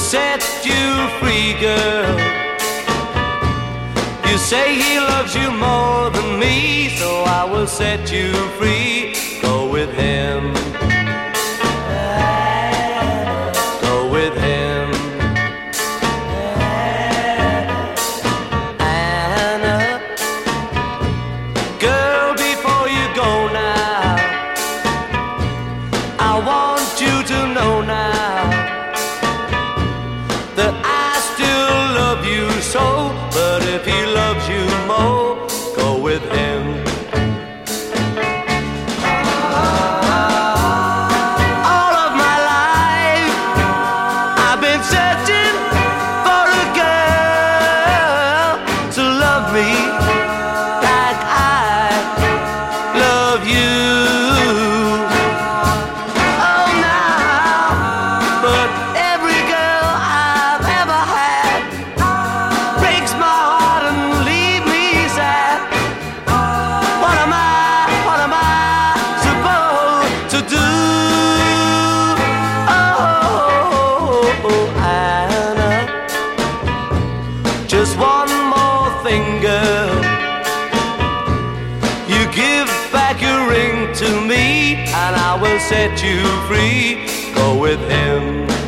set you free, girl. You say he loves you more than me, so I will set you free. Go with him. Go with him. Anna, girl, before you go now, I want you to know now that I still love you so. But if he loves you more, go with him. All of my life I've been searching for a girl to love me like I love you. Oh, now, but every girl I've ever had breaks my heart and leave me sad. What am I supposed to do? Oh, Anna, just one more thing, girl. You give back your ring to me, and I will set you free. Go with him.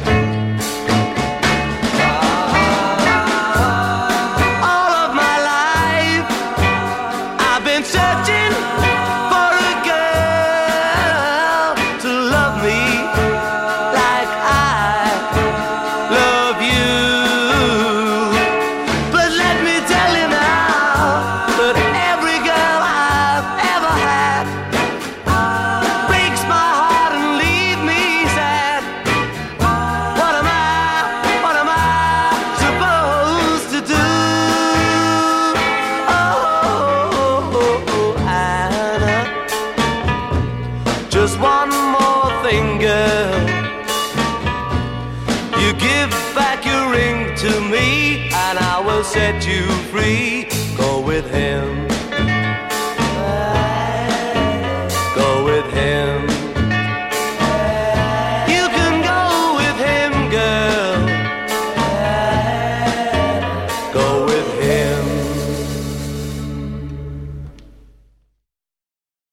All of my life I've been searching for a girl to love me like I love you. But let me tell you now that every girl I've ever had breaks my heart and leave me sad. What am I supposed to do? Oh, Anna, just one more thing, girl. You give back your ring to me, and I will set you free. Go with him. Go with him.